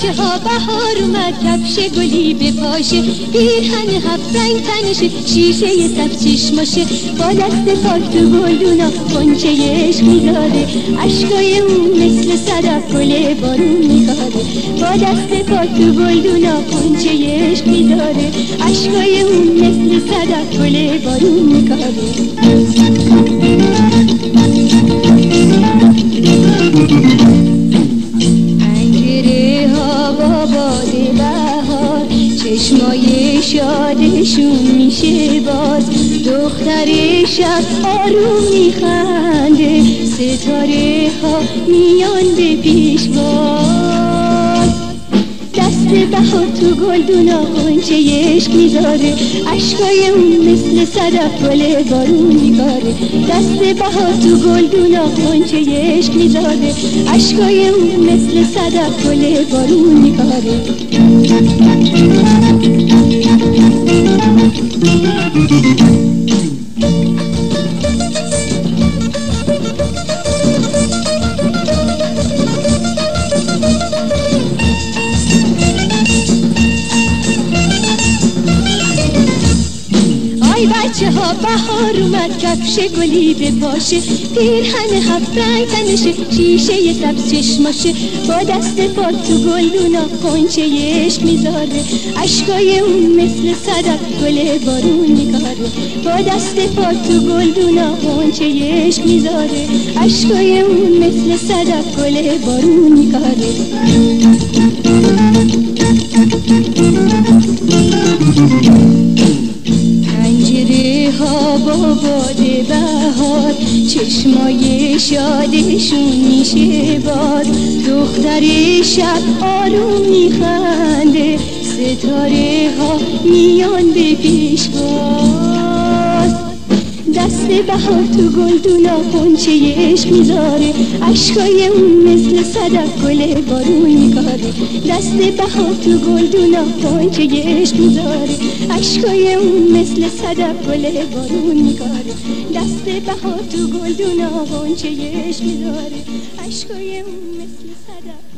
بچه ها بهار اومد، کفش گلی به پاشه، پیرهن هفت رنگ تنشه، شیشه سبز چشماشه، با دست پاک تو گلدونا غنچه عشق میذاره، اشکای اون مثل صدف گل بارون میکاره، با دست پاک تو گلدونا غنچه عشق میذاره، اشکای اون مثل صدف گل بارون میکاره. چشمای شادشون میشه باز، دختر شب آروم میخنده، ستاره ها میان به پیشواز، دست بهار تو گلدونا غنچه عشق میذاره، اشکای اون مثل صدف گل بارون میکاره، دست بهار تو گلدونا غنچه عشق میذاره، اشکای اون مثل صدف گل بارون میکاره. بچه ها بهار اومد، کفش گلی به پاشه، پیرهن هفت رنگ تنشه، شیشه سبز چشماشه، با دست پاک تو گلدونا غنچه عشق میذاره، اشکای اون مثل صدف گل بارون میکاره، با دست پاک تو گلدونا غنچه عشق میذاره، اشکای اون مثل صدف گل بارون میکاره. با باد بهار چشمای شادشون میشه باز، دختر شب آروم میخنده، ستاره ها میان به پیشواز، دست بهار تو گلدونا غنچه عشق میذاره، اشکای اون مثل صدف گل بارون میکاره، دست بهار تو گلدونا غنچه عشق میذاره، اشکای اون مثل صدف گل بارون میکاره، دست بهار تو گلدونا غنچه عشق میذاره، اشکای اون مثل صدف